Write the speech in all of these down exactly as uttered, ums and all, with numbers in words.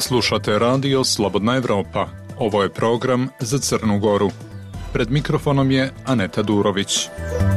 Slušate radio Slobodna Evropa. Ovo je program za Crnu Goru. Pred mikrofonom je Aneta Durović.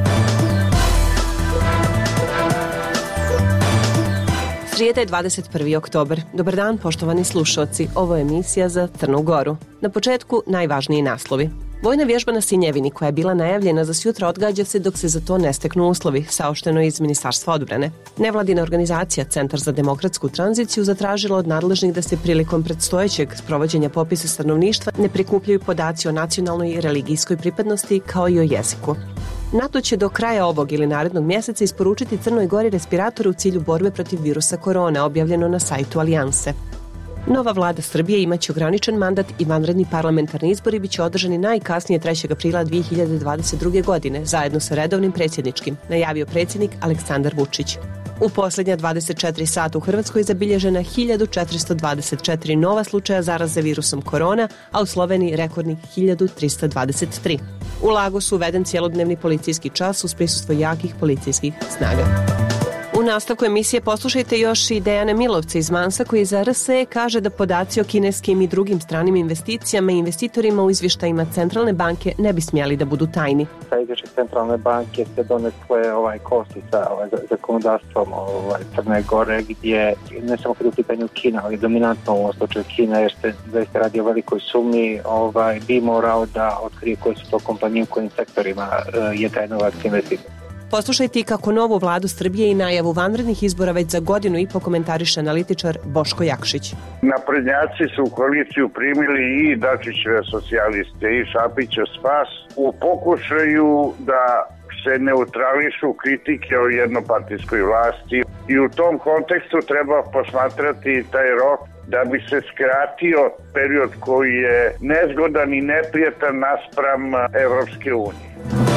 Srijeda je dvadeset prvi oktobar. Dobar dan, poštovani slušalci. Ovo je emisija za Crnu Goru. Na početku najvažniji naslovi. Vojna vježba na Sinjevini, koja je bila najavljena za sutra, odgađa se dok se za to ne steknu uslovi, saopšteno iz Ministarstva odbrane. Nevladina organizacija Centar za demokratsku tranziciju zatražila od nadležnih da se prilikom predstojećeg sprovođenja popisa stanovništva ne prikupljaju podaci o nacionalnoj i religijskoj pripadnosti kao i o jeziku. NATO će do kraja ovog ili narednog mjeseca isporučiti Crnoj Gori respiratore u cilju borbe protiv virusa korona, objavljeno na sajtu Alijanse. Nova vlada Srbije imaće ograničen mandat i vanredni parlamentarni izbori biće održani najkasnije trećeg aprila dvije hiljade dvadeset druge. godine, zajedno sa redovnim predsjedničkim, najavio predsjednik Aleksandar Vučić. U posljednja dvadeset četiri sata u Hrvatskoj zabilježena hiljadu četiristo dvadeset četiri nova slučaja zaraze virusom korona, a u Sloveniji rekordnih hiljadu trista dvadeset tri. U Lagosu uveden cjelodnevni policijski čas uz prisustvo jakih policijskih snaga. U nastavku emisije poslušajte još i Dejana Milovca iz Mansa, koji za R S E kaže da podaci o kineskim i drugim stranim investicijama i investitorima u izvještajima Centralne banke ne bi smjeli da budu tajni. Sa izvješće Centralne banke se donesle ovaj kosti sa ovaj, zakonodavstvom ovaj, Crne Gore, gdje ne samo kada u pitanju Kina, ali dominantno u ovom slučaju Kina, jer se zaista radi o velikoj sumnji, ovaj, bi morao da otkrije koji su to kompanije u kojim sektorima uh, je taj novac investitor. Poslušajte kako novu vladu Srbije i najavu vanrednih izbora već za godinu i po komentariše analitičar Boško Jakšić. Naprednjaci su u koaliciju primili i Dačićeve socijaliste i Šapića Spas u pokušaju da se neutrališu kritike o jednopartijskoj vlasti i u tom kontekstu treba posmatrati taj rok da bi se skratio period koji je nezgodan i neprijatan naspram Evropske unije.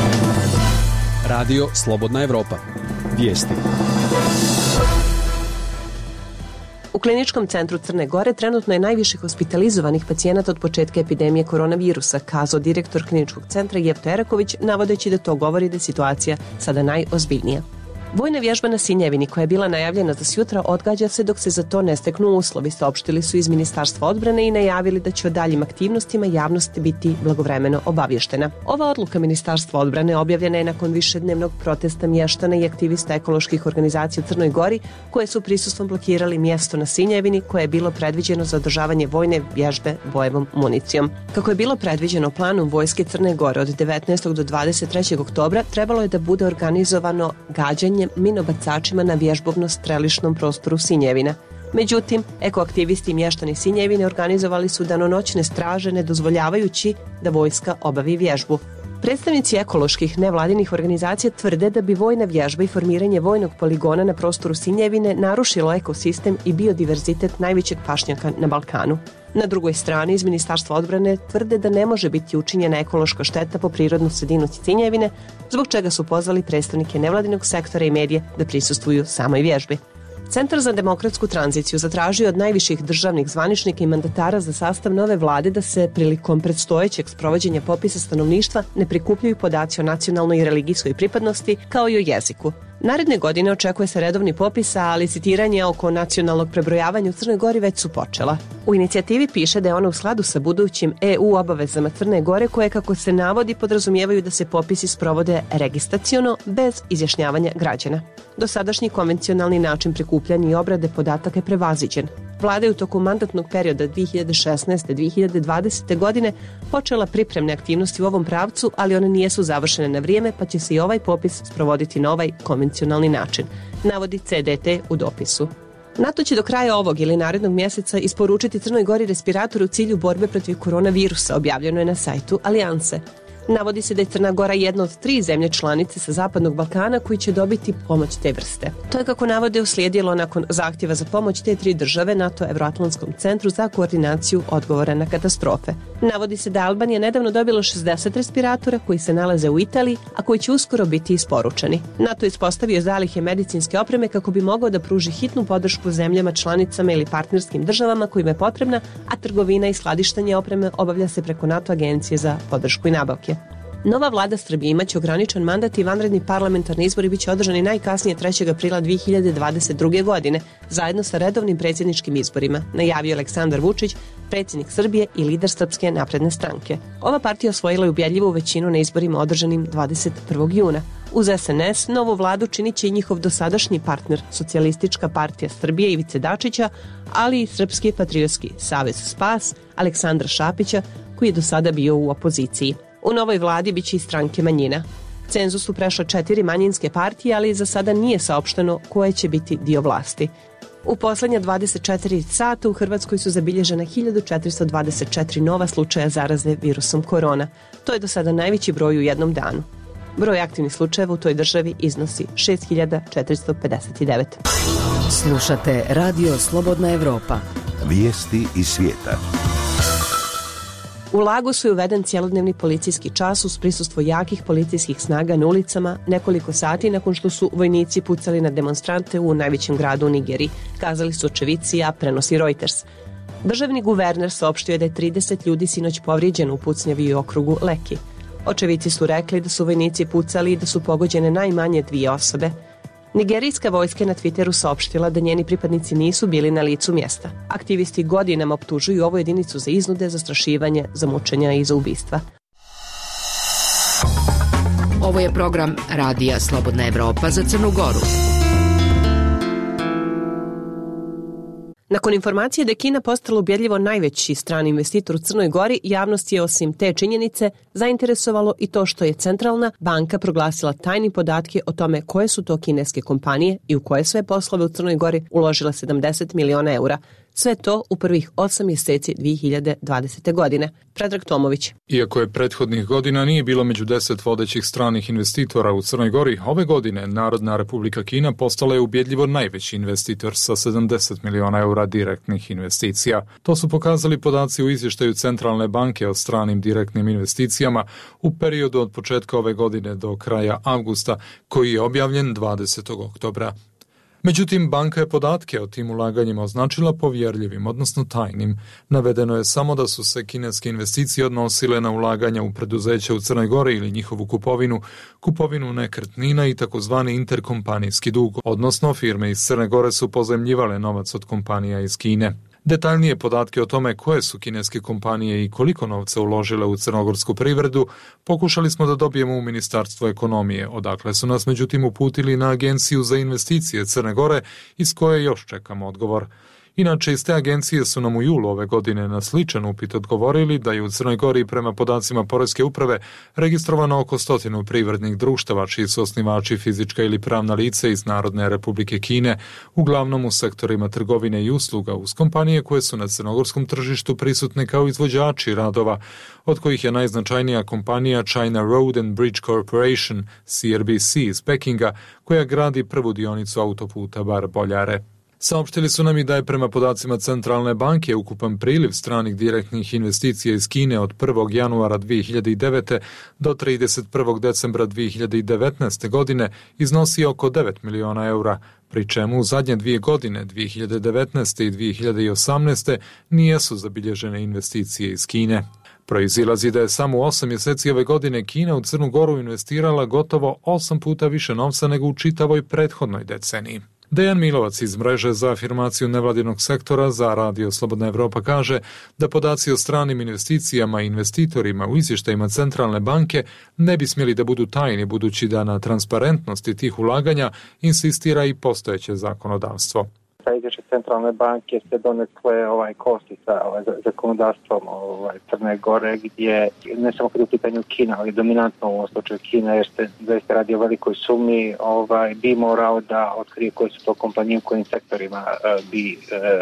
Radio Slobodna Evropa. Vijesti. U Kliničkom centru Crne Gore trenutno je najviše hospitalizovanih pacijenata od početka epidemije koronavirusa, kazao direktor Kliničkog centra Jevto Eraković, navodeći da to govori da je situacija sada najozbiljnija. Vojna vježba na Sinjevini, koja je bila najavljena za sutra, odgađa se dok se za to ne steknu uslovi, saopštili su iz Ministarstva odbrane i najavili da će o daljim aktivnostima javnost biti blagovremeno obavještena. Ova odluka Ministarstva odbrane objavljena je nakon višednevnog protesta mještana i aktivista ekoloških organizacija u Crnoj Gori, koje su prisustvom blokirali mjesto na Sinjevini koje je bilo predviđeno za održavanje vojne vježbe bojevom municijom. Kako je bilo predviđeno planom vojske Crne Gore od devetnaestog do dvadeset trećeg oktobra, trebalo je da bude organizovano gađanje minobacačima na vježbovno-strelišnom prostoru Sinjevina. Međutim, ekoaktivisti i mještani Sinjevine organizovali su danonoćne straže, ne dozvoljavajući da vojska obavi vježbu. Predstavnici ekoloških nevladinih organizacija tvrde da bi vojna vježba i formiranje vojnog poligona na prostoru Sinjevine narušilo ekosistem i biodiverzitet najvećeg pašnjaka na Balkanu. Na drugoj strani iz Ministarstva odbrane tvrde da ne može biti učinjena ekološka šteta po prirodnu sredinu Sinjevine, zbog čega su pozvali predstavnike nevladinog sektora i medije da prisustvuju samoj vježbi. Centar za demokratsku tranziciju zatražio od najviših državnih zvaničnika i mandatara za sastav nove vlade da se prilikom predstojećeg sprovođenja popisa stanovništva ne prikupljaju podaci o nacionalnoj i religijskoj pripadnosti kao i o jeziku. Naredne godine očekuje se redovni popis, a licitiranje oko nacionalnog prebrojavanja u Crnoj Gori već su počela. U inicijativi piše da je ona u skladu sa budućim E U obavezama Crne Gore, koje, kako se navodi, podrazumijevaju da se popisi sprovode registraciono bez izjašnjavanja građana. Dosadašnji konvencionalni način prikupljanja i obrade podataka je prevaziđen. Vlada je u toku mandatnog perioda dvije hiljade šesnaeste do dvije hiljade dvadesete. godine počela pripremne aktivnosti u ovom pravcu, ali one nijesu završene na vrijeme, pa će se i ovaj popis sprovoditi na ovaj konvencionalni način, navodi C D T u dopisu. NATO će do kraja ovog ili narednog mjeseca isporučiti Crnoj Gori respiratore u cilju borbe protiv koronavirusa, objavljeno je na sajtu Alijanse. Navodi se da je Crna Gora jedna od tri zemlje članice sa Zapadnog Balkana koji će dobiti pomoć te vrste. To je, kako navode, uslijedilo nakon zahtjeva za pomoć te tri države NATO Evroatlantskom centru za koordinaciju odgovora na katastrofe. Navodi se da Albanija nedavno dobila šezdeset respiratora koji se nalaze u Italiji, a koji će uskoro biti isporučeni. NATO je ispostavio zalihe medicinske opreme kako bi mogao da pruži hitnu podršku zemljama članicama ili partnerskim državama kojima je potrebna, a trgovina i skladištenje opreme obavlja se preko NATO agencije za podršku i nabavke. Nova vlada Srbije imaće ograničen mandat i vanredni parlamentarni izbori biće održani najkasnije trećeg aprila dve hiljade dvadeset druge. godine, zajedno sa redovnim predsjedničkim izborima, najavio Aleksandar Vučić, predsjednik Srbije i lider Srpske napredne stranke. Ova partija osvojila je ubjedljivu većinu na izborima održanim dvadeset prvog juna. Uz es en es, novu vladu činit će i njihov dosadašnji partner, Socijalistička partija Srbije Ivice Dačića, ali i Srpski patriotski savez Spas Aleksandra Šapića, koji je do sada bio u opoziciji. U novoj vladi biće i stranke manjina. Cenzus su prešle četiri manjinske partije, ali za sada nije saopšteno koje će biti dio vlasti. U poslednja dvadeset četiri sata u Hrvatskoj su zabilježena hiljadu četiristo dvadeset četiri nova slučaja zaraze virusom korona. To je do sada najveći broj u jednom danu. Broj aktivnih slučajeva u toj državi iznosi šest hiljada četiristo pedeset devet. Slušate Radio Slobodna Evropa. Vijesti iz svijeta. U Lagosu je uveden cjelodnevni policijski čas uz prisustvo jakih policijskih snaga na ulicama nekoliko sati nakon što su vojnici pucali na demonstrante u najvećem gradu u Nigeriji, kazali su očevici, a prenosi Reuters. Državni guverner saopštio je da je trideset ljudi sinoć povrijeđeno u pucnjavi u okrugu Leki. Očevici su rekli da su vojnici pucali i da su pogođene najmanje dvije osobe. Nigerijska vojska je na Twitteru saopštila da njeni pripadnici nisu bili na licu mjesta. Aktivisti godinama optužuju ovu jedinicu za iznude, zastrašivanje, za mučenja i za ubistva. Ovo je program Radija Slobodna Evropa za Crnu Goru. Nakon informacije da je Kina postala ubjedljivo najveći strani investitor u Crnoj Gori, javnost je osim te činjenice zainteresovalo i to što je Centralna banka proglasila tajni podatke o tome koje su to kineske kompanije i u koje sve poslove u Crnoj Gori uložila sedamdeset miliona eura. Sve to u prvih osam mjeseci dve hiljade dvadesete. godine. Predrag Tomović. Iako je prethodnih godina nije bilo među deset vodećih stranih investitora u Crnoj Gori, ove godine Narodna Republika Kina postala je ubjedljivo najveći investitor sa sedamdeset miliona eura direktnih investicija. To su pokazali podaci u izvještaju Centralne banke o stranim direktnim investicijama u periodu od početka ove godine do kraja avgusta, koji je objavljen dvadesetog oktobra. Međutim, banka je podatke o tim ulaganjima označila povjerljivim, odnosno tajnim. Navedeno je samo da su se kineske investicije odnosile na ulaganja u preduzeća u Crnoj Gori ili njihovu kupovinu, kupovinu nekretnina i takozvani interkompanijski dug, odnosno firme iz Crne Gore su pozajmljivale novac od kompanija iz Kine. Detaljnije podatke o tome koje su kineske kompanije i koliko novca uložile u crnogorsku privredu pokušali smo da dobijemo u Ministarstvo ekonomije, odakle su nas međutim uputili na Agenciju za investicije Crne Gore, iz koje još čekamo odgovor. Inače, iz te agencije su nam u julu ove godine na sličan upit odgovorili da je u Crnoj Gori prema podacima Poreske uprave registrovano oko stotinu privrednih društava čiji su osnivači fizička ili pravna lica iz Narodne Republike Kine, uglavnom u sektorima trgovine i usluga, uz kompanije koje su na crnogorskom tržištu prisutne kao izvođači radova, od kojih je najznačajnija kompanija China Road and Bridge Corporation, C R B C iz Pekinga, koja gradi prvu dionicu autoputa Bar-Boljare. Saopštili su nam i da je prema podacima Centralne banke ukupan priliv stranih direktnih investicija iz Kine od prvog januara dve hiljade devete. do trideset prvog decembra dve hiljade devetnaeste. godine iznosi oko devet miliona eura, pri čemu u zadnje dvije godine, dve hiljade devetnaeste. i dve hiljade osamnaeste. nijesu zabilježene investicije iz Kine. Proizilazi da je samo u osam mjeseci ove godine Kina u Crnu Goru investirala gotovo osam puta više novca nego u čitavoj prethodnoj deceniji. Dejan Milovac iz mreže za afirmaciju nevladinog sektora za Radio Slobodna Evropa kaže da podaci o stranim investicijama i investitorima u izvještajima Centralne banke ne bi smjeli da budu tajni, budući da na transparentnosti tih ulaganja insistira i postojeće zakonodavstvo. Sa izvješće Centralne banke se donesle ovaj kosti sa ovaj, zakonodavstvom ovaj, Crne Gore, gdje ne samo kad je u pitanju Kina, ali dominantno u ovom slučaju Kina, jer se zaista radi o velikoj sumi, ovaj, bi morao da otkrije koji su to kompanije, u kojim sektorima bi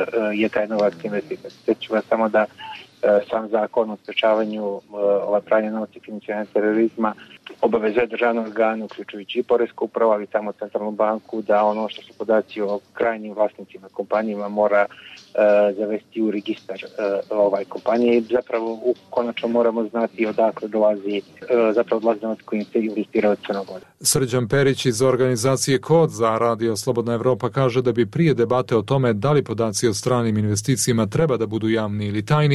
je taj novac investitor. Sjeću vas samo da sam zakon o sprečavanju ovaj, pranja novca i financiranja terorizma obavezuje državne organe, uključujući i Poresku upravu, ali tamo Centralnu banku, da ono što su podaci o krajnjim vlasnicima kompanijama mora e, zavesti u registar e, ovaj kompanije i zapravo u konačno moramo znati odakle dolazi e, zapravo dolazi novac koji se investira od Crne Gore. Srđan Perić iz organizacije Kod za Radio Slobodna Evropa kaže da bi prije debate o tome da li podaci o stranim investicijama treba da budu javni ili tajni,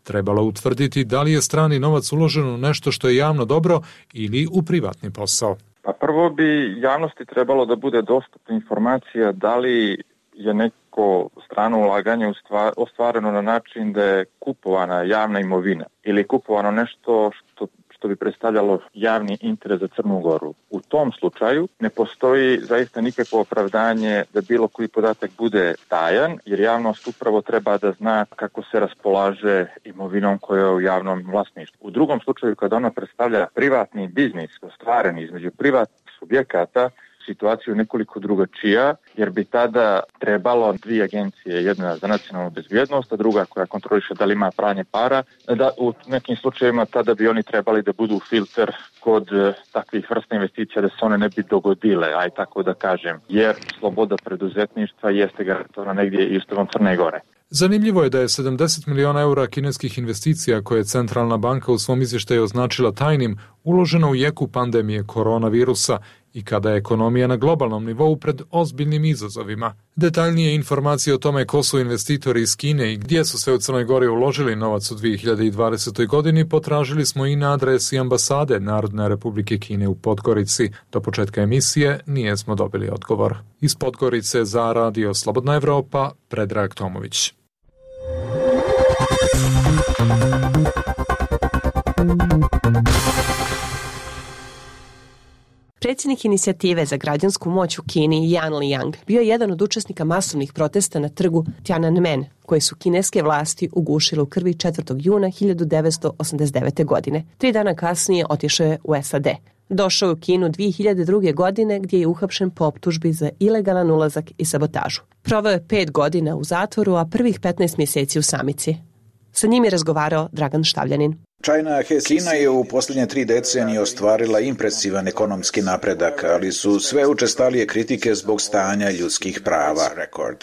trebalo utvrditi da li je strani novac uložen u nešto što je javno dobro ili u privatni posao. Pa prvo bi javnosti trebalo da bude dostupna informacija da li je neko strano ulaganje ostvareno na način da je kupovana javna imovina ili je kupovano nešto što što bi predstavljalo javni interes za Crnu Goru. U tom slučaju ne postoji zaista nikakvo opravdanje da bilo koji podatak bude tajan, jer javnost upravo treba da zna kako se raspolaže imovinom koja je u javnom vlasništvu. U drugom slučaju, kada ona predstavlja privatni biznis ostvaren između privatnih subjekata, situaciju nekoliko drugačija, jer bi tada trebalo dvije agencije, jedna za nacionalnu bezbjednost, a druga koja kontroliše da li ima pranje para, da u nekim slučajevima tada bi oni trebali da budu filter kod takvih vrsta investicija da se one ne bi dogodile, aj tako da kažem, jer sloboda preduzetništva jeste garantovana negdje i Ustavom Crne Gore. Zanimljivo je da je sedamdeset miliona eura kineskih investicija koje je Centralna banka u svom izvještaju označila tajnim uloženo u jeku pandemije koronavirusa i kada je ekonomija na globalnom nivou pred ozbiljnim izazovima. Detaljnije informacije o tome ko su investitori iz Kine i gdje su sve u Crnoj Gori uložili novac u dvije hiljade dvadesetoj. godini potražili smo i na adresi ambasade Narodne Republike Kine u Podgorici. Do početka emisije nije smo dobili odgovor. Iz Podgorice za Radio Slobodna Evropa, Predrag Tomović. Predsjednik inicijative za građansku moć u Kini, Yan Liang, bio je jedan od učesnika masovnih protesta na trgu Tiananmen, koje su kineske vlasti ugušile u krvi četvrtog juna hiljadu devetsto osamdeset devete. godine. Tri dana kasnije otišao je u S A D. Došao je u Kinu dvije hiljade druge. godine gdje je uhapšen po optužbi za ilegalan ulazak i sabotažu. Proveo je pet godina u zatvoru, a prvih petnaest mjeseci u samici. Sa njim je razgovarao Dragan Štavljanin. Kina je u posljednje tri decenije ostvarila impresivan ekonomski napredak, ali su sve učestalije kritike zbog stanja ljudskih prava, rekord.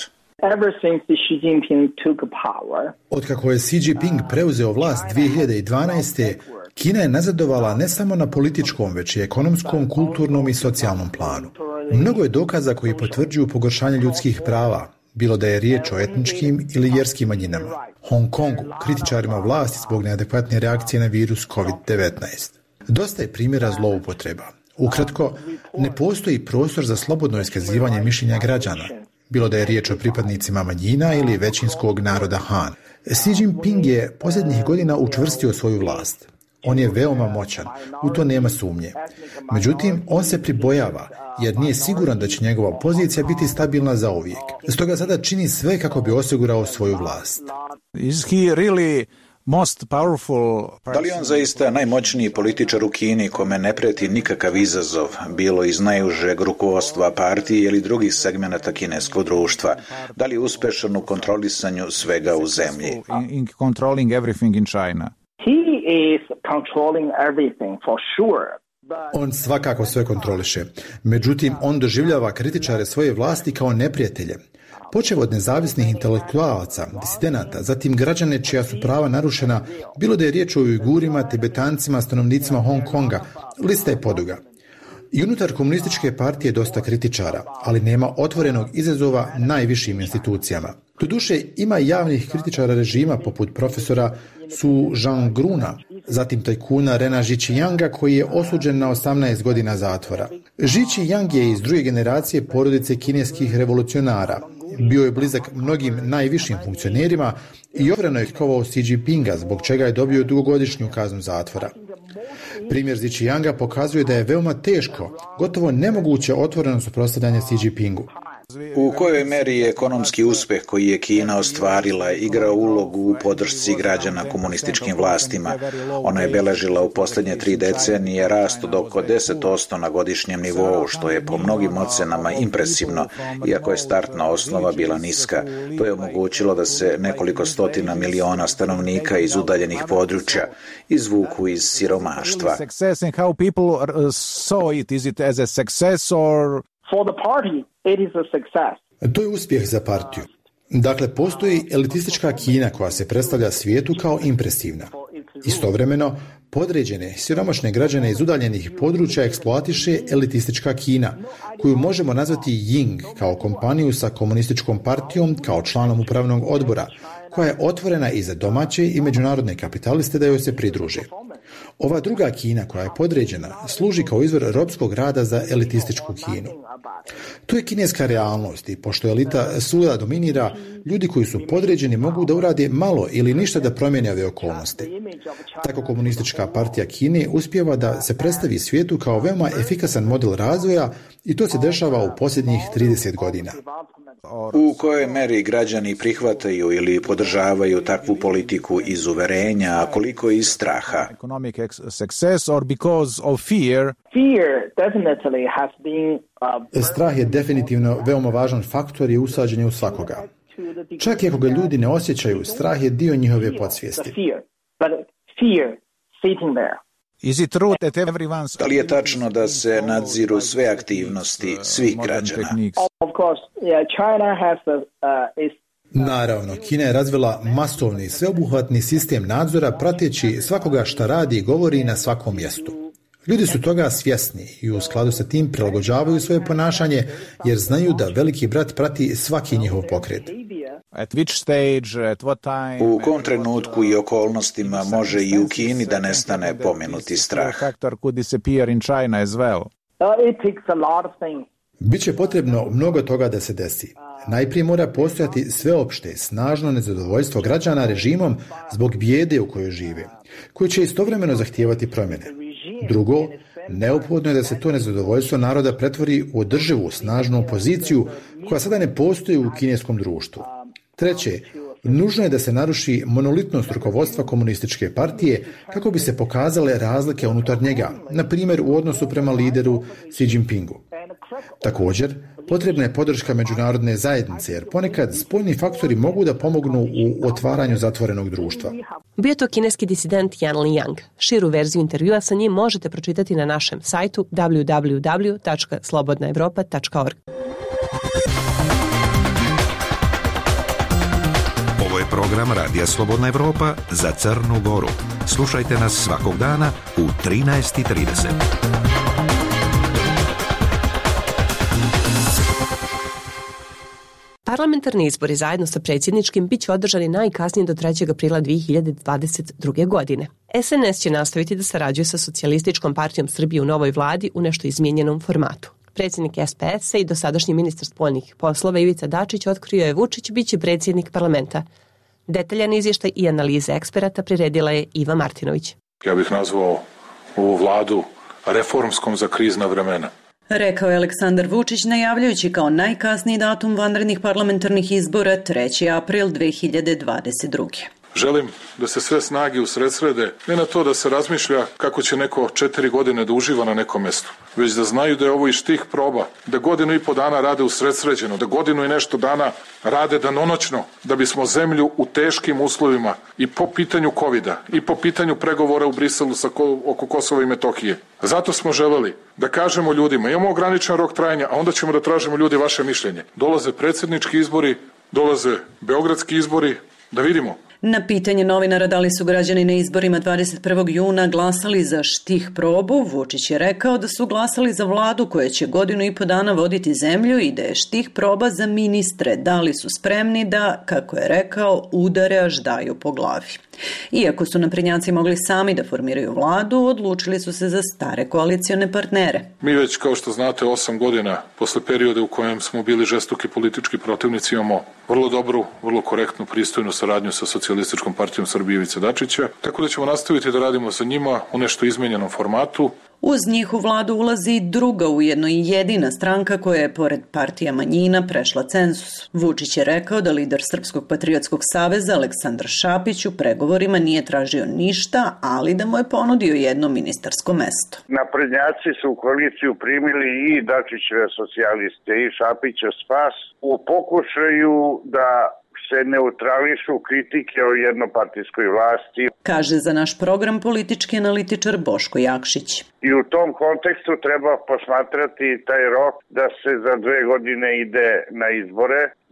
Otkako je Xi Jinping preuzeo vlast dvije hiljade dvanaeste. Kina je nazadovala ne samo na političkom, već i ekonomskom, kulturnom i socijalnom planu. Mnogo je dokaza koji potvrđuju pogoršanje ljudskih prava, bilo da je riječ o etničkim ili vjerskim manjinama. Hong Kongu, kritičarima vlasti zbog neadekvatne reakcije na virus kovid devetnaest. Dosta je primjera zloupotreba. Ukratko, ne postoji prostor za slobodno iskazivanje mišljenja građana, bilo da je riječ o pripadnicima manjina ili većinskog naroda Han. Xi Jinping je posljednjih godina učvrstio svoju vlast. On je veoma moćan, u to nema sumnje. Međutim, on se pribojava, jer nije siguran da će njegova pozicija biti stabilna zauvijek. Stoga sada čini sve kako bi osigurao svoju vlast. Is he really most powerful? Da li on zaista najmoćniji političar u Kini kome ne preti nikakav izazov, bilo iz najužeg rukovodstva partije ili drugih segmenata kineskog društva? Da li je uspešan u kontrolisanju svega u zemlji? In controlling everything in China. He is controlling everything for sure. On svakako sve kontroliše. Međutim, on doživljava kritičare svoje vlasti kao neprijatelje. Počev od nezavisnih intelektualaca, disidenata, zatim građane čija su prava narušena, bilo da je riječ o Ujgurima, Tibetancima, stanovnicima Hong Konga, lista je poduga. I unutar komunističke partije dosta kritičara, ali nema otvorenog izazova najvišim institucijama. Doduše, ima javnih kritičara režima poput profesora Su Zhanggruna, zatim tajkuna Rena Zhiqianga koji je osuđen na osamnaest godina zatvora. Zhiqiang je iz druge generacije porodice kineskih revolucionara. Bio je blizak mnogim najvišim funkcionerima i otvoreno je kritikovao Xi Jinpinga, zbog čega je dobio dugogodišnju kaznu zatvora. Primjer Zhiqianga pokazuje da je veoma teško, gotovo nemoguće otvoreno suprotstavljanje Xi Jinpingu. U kojoj meri je ekonomski uspjeh koji je Kina ostvarila igrao ulogu u podršci građana komunističkim vlastima? Ona je beležila u posljednje tri decenije rast od oko deset posto na godišnjem nivou, što je po mnogim ocenama impresivno, iako je startna osnova bila niska. To je omogućilo da se nekoliko stotina miliona stanovnika iz udaljenih područja izvuku iz siromaštva. For the party, it is a success. To je uspjeh za partiju. Dakle, postoji elitistička Kina koja se predstavlja svijetu kao impresivna. Istovremeno, podređene, siromašne građane iz udaljenih područja eksploatiše elitistička Kina, koju možemo nazvati Ying kao kompaniju sa komunističkom partijom kao članom upravnog odbora, koja je otvorena i za domaće i međunarodne kapitaliste da joj se pridruže. Ova druga Kina koja je podređena služi kao izvor ropskog rada za elitističku Kinu. To je kineska realnost i pošto elita svuda dominira, ljudi koji su podređeni mogu da urade malo ili ništa da promijene ove okolnosti. Tako komunistička partija Kine uspijeva da se predstavi svijetu kao veoma efikasan model razvoja i to se dešava u posljednjih trideset godina. U kojoj meri građani prihvataju ili podržavaju takvu politiku iz uverenja, a koliko iz straha? Strah je definitivno veoma važan faktor i usađen u svakoga. Čak i ako ga ljudi ne osjećaju, strah je dio njihove podsvijesti. Da li je tačno da se nadziru sve aktivnosti svih građana? Naravno, Kina je razvila masovni, sveobuhvatni sistem nadzora prateći svakoga šta radi i govori na svakom mjestu. Ljudi su toga svjesni i u skladu sa tim prilagođavaju svoje ponašanje jer znaju da veliki brat prati svaki njihov pokret. U kom trenutku i okolnostima može i u Kini da nestane pomenuti strah? Biće potrebno mnogo toga da se desi. Najprije mora postojati sveopšte, snažno nezadovoljstvo građana režimom zbog bijede u kojoj žive, koji će istovremeno zahtijevati promjene. Drugo, neophodno je da se to nezadovoljstvo naroda pretvori u održivu, snažnu opoziciju koja sada ne postoji u kineskom društvu. Treće, nužno je da se naruši monolitnost rukovodstva komunističke partije kako bi se pokazale razlike unutar njega, na primjer u odnosu prema lideru Xi Jinpingu. Također, potrebna je podrška međunarodne zajednice, jer ponekad spoljni faktori mogu da pomognu u otvaranju zatvorenog društva. Bio to kineski disident Yan Liang. Širu verziju intervjua sa njim možete pročitati na našem sajtu w w w tačka slobodna evropa tačka org. Ovo je program Radija Slobodna Evropa za Crnu Goru. Slušajte nas svakog dana u trinaest i trideset. Parlamentarni izbori zajedno sa predsjedničkim bit će održani najkasnije do trećeg aprila dvije hiljade dvadeset druge. godine. S N S će nastaviti da sarađuje sa Socijalističkom partijom Srbije u novoj vladi u nešto izmijenjenom formatu. Predsjednik S P S-a i dosadašnji ministar spoljnih poslova Ivica Dačić otkrio je Vučić biće predsjednik parlamenta. Detaljan izvještaj i analize eksperata priredila je Iva Martinović. Ja bih nazvao ovu vladu reformskom za krizna vremena. Rekao je Aleksandar Vučić najavljujući kao najkasniji datum vanrednih parlamentarnih izbora treći april dvije hiljade dvadeset druge. Želim da se sve snage usredsrede ne na to da se razmišlja kako će neko četiri godine da uživa na nekom mjestu, već da znaju da je ovo i štih proba, da godinu i po dana rade usredsređeno, da godinu i nešto dana rade danonoćno, da bismo zemlju u teškim uslovima i po pitanju kovida i po pitanju pregovora u Briselu sa ko, oko Kosova i Metohije. Zato smo želeli da kažemo ljudima, imamo ograničen rok trajanja, a onda ćemo da tražimo ljudi vaše mišljenje. Dolaze predsjednički izbori, dolaze beogradski izbori, da vidimo. Na pitanje novinara da li su građani na izborima dvadeset prvog juna glasali za štih probu, Vučić je rekao da su glasali za vladu koja će godinu i po dana voditi zemlju i da je štih proba za ministre, da li su spremni da, kako je rekao, udare až daju po glavi. Iako su naprednjaci mogli sami da formiraju vladu, odlučili su se za stare koalicione partnere. Mi već, kao što znate, osam godina posle perioda u kojem smo bili žestoki politički protivnici imamo vrlo dobru, vrlo korektnu, pristojnu saradnju sa Socijalističkom partijom Srbije Ivice Dačića, tako da ćemo nastaviti da radimo sa njima u nešto izmenjenom formatu. Uz njih u vladu ulazi druga, ujedno i jedina stranka koja je pored partija manjina prešla cenzus. Vučić je rekao da lider Srpskog patriotskog saveza Aleksandar Šapić u pregovorima nije tražio ništa, ali da mu je ponudio jedno ministarsko mesto. Naprednjaci su u koaliciju primili i Dačićeve socijaliste i Šapića Spas u pokušaju da se neutrališu kritike o jednopartijskoj vlasti. Kaže za naš program politički analitičar Boško Jakšić. I u tom kontekstu treba posmatrati taj rok da se za dve godine ide na izbore,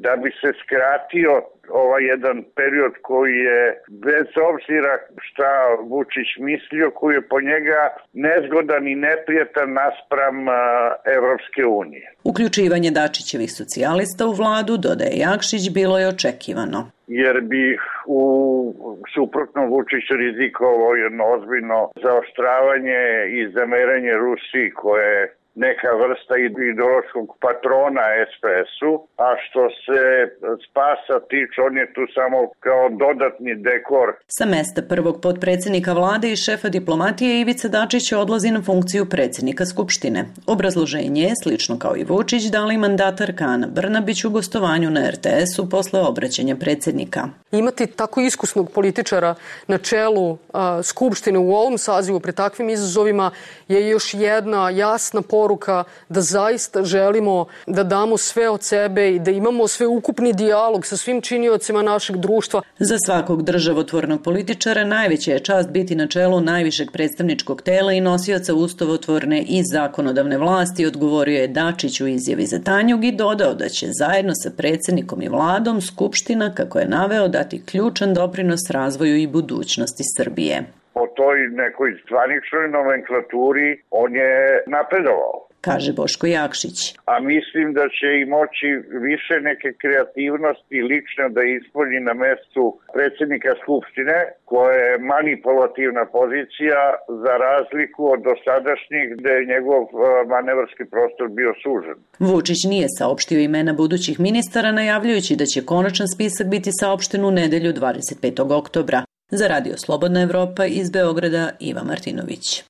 da bi se skratio ovaj jedan period koji je, bez obzira šta Vučić mislio, koji je po njega nezgodan i neprijatan naspram uh, Evropske unije. Uključivanje Dačićevih socijalista u vladu, dodaje Jakšić, bilo je očekivano. Jer bi u suprotnom Vučić rizikovao jedno ozbiljno zaoštravanje i zameranje Rusiji koje je neka vrsta ideološkog patrona es pe esu, a što se Spasa tiče, on je tu samo kao dodatni dekor. Sa mesta prvog potpredsjednika vlade i šefa diplomatije Ivica Dačić odlazi na funkciju predsjednika Skupštine. Obrazloženje je, slično kao i Vučić, dali mandatarka Ana Brnabić u gostovanju na er te esu posle obraćanja predsjednika. Imati tako iskusnog političara na čelu a, Skupštine u ovom sazivu pred takvim izazovima je još jedna jasna poruka da zaista želimo da damo sve od sebe i da imamo sve ukupni dijalog sa svim činiocima našeg društva. Za svakog državotvornog političara najveća je čast biti na čelu najvišeg predstavničkog tela i nosioca ustavotvorne i zakonodavne vlasti, odgovorio je Dačić u izjavi za Tanjug i dodao da će zajedno sa predsjednikom i vladom Skupština, kako je naveo, dati ključan doprinos razvoju i budućnosti Srbije. Po toj nekoj zvaničnoj nomenklaturi on je napredovao, kaže Boško Jakšić. A mislim da će i moći više neke kreativnosti lično da ispolji na mestu predsjednika Skupštine, koja je manipulativna pozicija za razliku od dosadašnjih gde je njegov manevarski prostor bio sužen. Vučić nije saopštio imena budućih ministara, najavljujući da će konačan spisak biti saopšten u nedelju dvadeset petog oktobra. Za Radio Slobodna Evropa iz Beograda, Iva Martinović.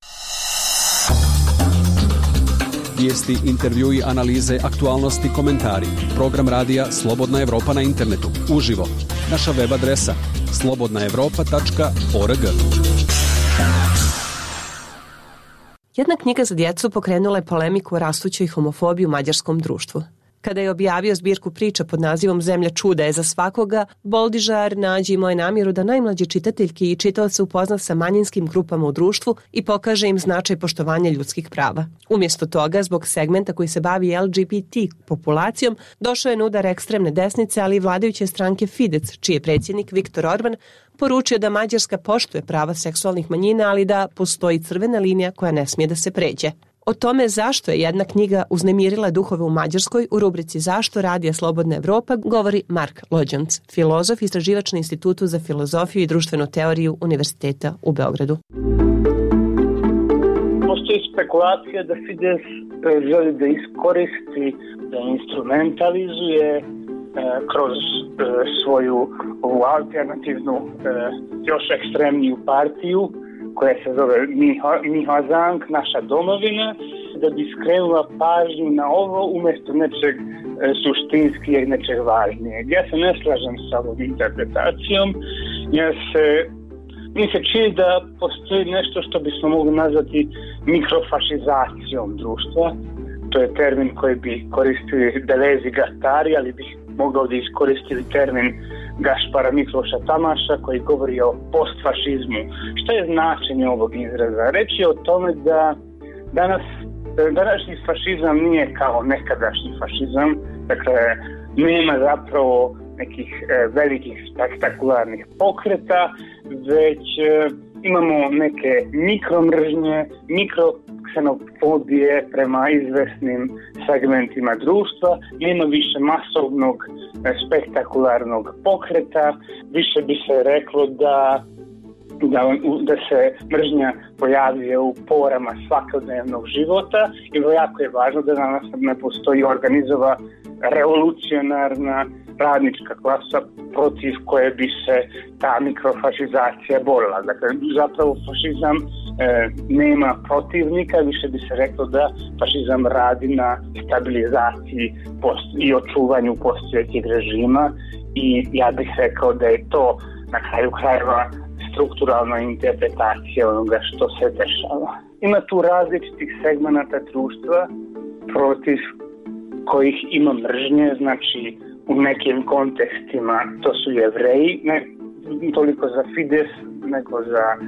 Vijesti, intervjui, analize, aktualnosti, komentari. Program radija Slobodna Evropa na internetu. Uživo. Naša web adresa slobodna evropa tačka org. Jedna knjiga za djecu pokrenula je polemiku o rastućoj homofobiji u mađarskom društvu. Kada je objavio zbirku priča pod nazivom Zemlja čuda je za svakoga, Boldižar nađe imao je namjeru da najmlađe čitateljki i čitaoce upozna sa manjinskim grupama u društvu i pokaže im značaj poštovanja ljudskih prava. Umjesto toga, zbog segmenta koji se bavi el ge be te populacijom, došao je na udar ekstremne desnice, ali i vladajuće stranke Fidesz, čiji je predsjednik Viktor Orban poručio da Mađarska poštuje prava seksualnih manjina, ali da postoji crvena linija koja ne smije da se pređe. O tome zašto je jedna knjiga uznemirila duhove u Mađarskoj u rubrici Zašto Radija Slobodna Evropa govori Mark Lođanc, filozof, istraživač na Institutu za filozofiju i društvenu teoriju Univerziteta u Beogradu. Postoji spekulacija da Fidesz želi da iskoristi, da instrumentalizuje e, kroz e, svoju ovu alternativnu, e, još ekstremniju partiju koja se zove Mihazank, naša domovina, da bi skrenula pažnju na ovo umjesto nečeg e, suštinskih i nečeg važnijeg. Ja se ne slažem sa ovom interpretacijom, jer se, mi se čini da postoji nešto što bismo mogli nazvati mikrofašizacijom društva. To je termin koji bi koristili Deleuze i Guattari, ali bih mogao da iskoristili termin Gašpara Mikloša Tamaša koji govori o postfašizmu. Što je značenje ovog izraza? Reč je o tome da danas, današnji fašizam nije kao nekadašnji fašizam, dakle nema zapravo nekih e, velikih spektakularnih pokreta, već e, imamo neke mikromržnje, mikroksenofobije prema izvesnim segmentima društva, nema više masovnog e, spektakularnog pokreta, više bi se reklo da Da, da se mržnja pojavljuje u porama svakodnevnog života i jako je važno da danas ne postoji organizova revolucionarna radnička klasa protiv koje bi se ta mikrofašizacija borila. Dakle, zapravo fašizam e, nema protivnika, više bi se reklo da fašizam radi na stabilizaciji post- i očuvanju postojećeg režima i ja bih rekao da je to na kraju krajeva strukturalna interpretacija onoga što se dešava. Ima tu različitih segmenata društva protiv kojih ima mržnje, znači u nekim kontekstima to su Jevreji, ne toliko za Fidesz nego za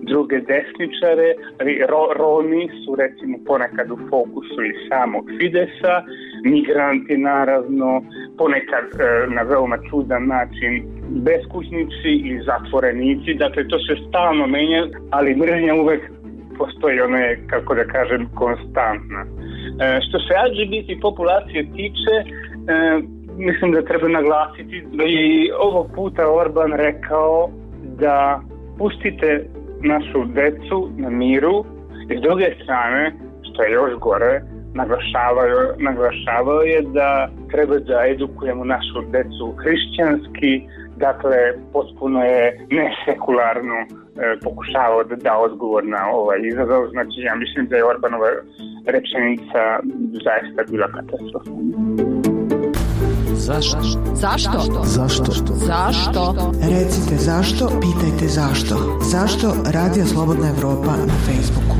druge desničare. Ro, Romi su recimo ponekad u fokusu i samog Fidesa, migranti naravno, ponekad e, na veoma čudan način beskućnici i zatvorenici, dakle to se stalno menja, ali mržnja uvek postoji, ona je, kako da kažem, konstantna. E, što se L G B T populacije tiče, e, mislim da treba naglasiti da je i ovog puta Orban rekao da pustite našu decu na miru i s druge strane, što je još gore, naglašavao, naglašavao je da treba da edukujemo našu decu hrišćanski, dakle potpuno je nesekularno e, pokušavao da da odgovor na ovaj izazov. Znači ja mislim da je Orbanova rečenica zaista bila katastrofalna. Zašto? Zašto? Zašto? Zašto? Recite zašto, pitajte zašto. Zašto Radio Slobodna Evropa na Facebooku?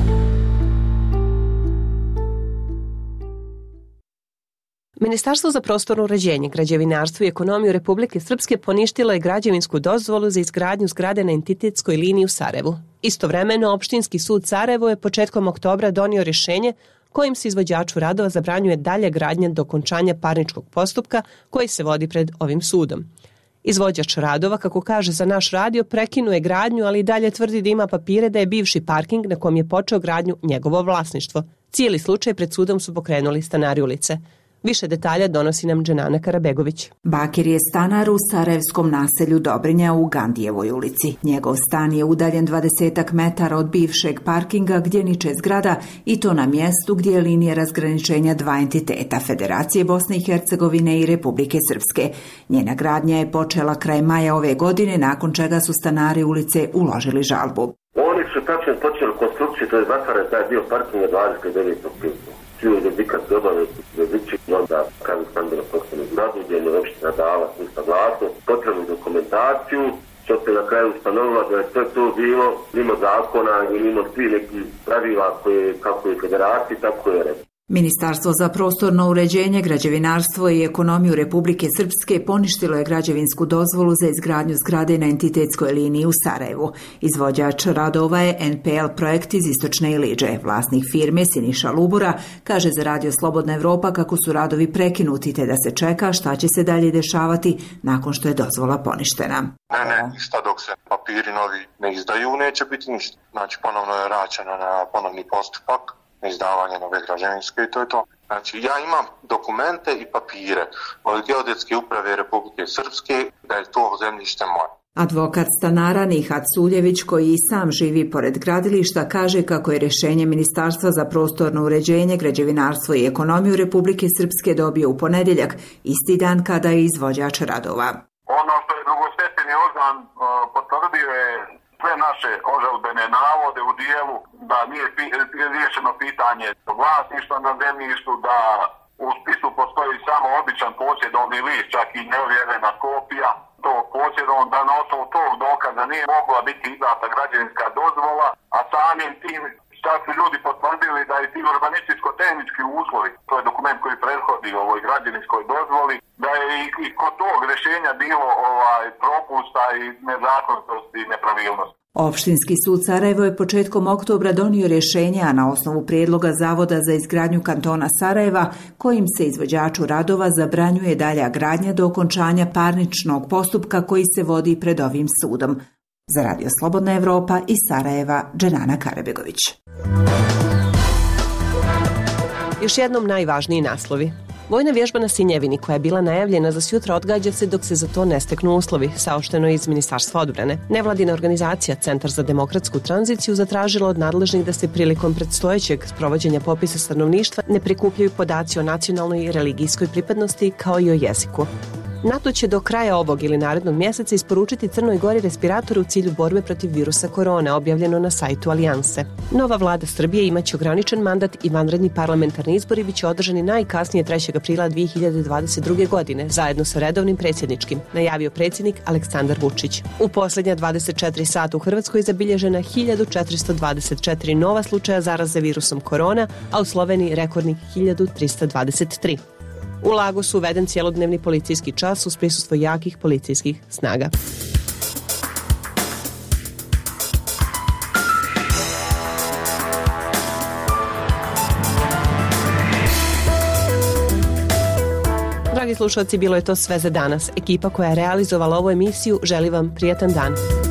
Ministarstvo za prostorno uređenje, građevinarstvo i ekonomiju Republike Srpske poništilo je građevinsku dozvolu za izgradnju zgrade na entitetskoj liniji u Sarajevu. Istovremeno, Opštinski sud Sarajevo je početkom oktobra donio rješenje kojim se izvođaču radova zabranjuje dalje gradnja do okončanja parničkog postupka koji se vodi pred ovim sudom. Izvođač radova, kako kaže za naš radio, prekinuje gradnju, ali i dalje tvrdi da ima papire da je bivši parking na kom je počeo gradnju njegovo vlasništvo. Cijeli slučaj pred sudom su pokrenuli stanari ulice. Više detalja donosi nam Dženana Karabegović. Bakir je stanar u sarajevskom naselju Dobrinja u Gandijevoj ulici. Njegov stan je udaljen dvadesetak metara od bivšeg parkinga gdje niče zgrada i to na mjestu gdje je linija razgraničenja dva entiteta, Federacije Bosne i Hercegovine i Republike Srpske. Njena gradnja je počela kraj maja ove godine, nakon čega su stanari ulice uložili žalbu. Oni su tačno počeli konstrukciju, to je zatvoren taj dio parkinga dvadeset devetog čiju dedikat se obavesti dedići, onda kada sam bilo postane zgradu, gdje je opština dala svu saglasnost, potrebnu dokumentaciju, što se na kraju ustanovila da je sve to bilo mimo zakona i mimo svi neki pravila koje, kako je federaciji, tako je rekao. Ministarstvo za prostorno uređenje, građevinarstvo i ekonomiju Republike Srpske poništilo je građevinsku dozvolu za izgradnju zgrade na entitetskoj liniji u Sarajevu. Izvođač radova je N P L projekt iz Istočne Iliđe. Vlasnik firme Siniša Lubura kaže za Radio Slobodna Evropa kako su radovi prekinuti te da se čeka šta će se dalje dešavati nakon što je dozvola poništena. Ne, ne, ništa dok se papiri novi ne izdaju, neće biti ništa. Znači ponovno je vraćeno na ponovni postupak, izdavanje nove građevinske i to je to. Znači ja imam dokumente i papire od Geodetske uprave Republike Srpske da je to zemljište moje. Advokat stanara Nihat Suljević, koji i sam živi pored gradilišta, kaže kako je rješenje Ministarstva za prostorno uređenje, građevinarstvo i ekonomiju Republike Srpske dobio u ponedjeljak, isti dan kada je izvođač radova. Ono što je drugostepeni organ uh, potvrdio je sve naše ožalbene navode u dijelu da nije riješeno pitanje vlasništva na zemljištu, da u spisu postoji samo običan posjedovni list, čak i neovjerena kopija tog posjedovnog, da na osnovu tog dokaza nije mogla biti izdata građevinska dozvola, a samim tim čak su ljudi potvrdili da je ti urbanističko-tehnički uslovi, to je dokument koji prethodi ovoj građevinskoj dozvoli, da je i, i kod tog rješenja bilo ovaj propusta i nezakonitosti i nepravilnosti. Opštinski sud Sarajevo je početkom oktobra donio rješenje, a na osnovu prijedloga Zavoda za izgradnju kantona Sarajeva, kojim se izvođaču radova zabranjuje dalja gradnja do okončanja parničnog postupka koji se vodi pred ovim sudom. Za Radio Slobodna Evropa iz Sarajeva, Dženana Karabegović. Još jednom najvažniji naslovi. Vojna vježba na Sinjevini, koja je bila najavljena za sutra, odgađa se dok se za to ne steknu uslovi, saopšteno iz Ministarstva odbrane. Nevladina organizacija Centar za demokratsku tranziciju zatražila od nadležnih da se prilikom predstojećeg sprovođenja popisa stanovništva ne prikupljaju podaci o nacionalnoj i religijskoj pripadnosti kao i o jeziku. NATO će do kraja ovog ili narednog mjeseca isporučiti Crnoj Gori respiratore u cilju borbe protiv virusa korona, objavljeno na sajtu Alijanse. Nova vlada Srbije imaće ograničen mandat i vanredni parlamentarni izbori biće održani najkasnije trećeg aprila dvije hiljade dvadeset druge. godine, zajedno sa redovnim predsjedničkim, najavio predsjednik Aleksandar Vučić. U posljednja dvadeset četiri sata u Hrvatskoj zabilježena hiljadu četiristo dvadeset četiri nova slučaja zaraze virusom korona, a u Sloveniji rekordnih hiljadu trista dvadeset tri. U Lagosu uveden cjelodnevni policijski čas uz prisustvo jakih policijskih snaga. Dragi slušalci, bilo je to sve za danas. Ekipa koja je realizovala ovu emisiju želi vam prijatan dan.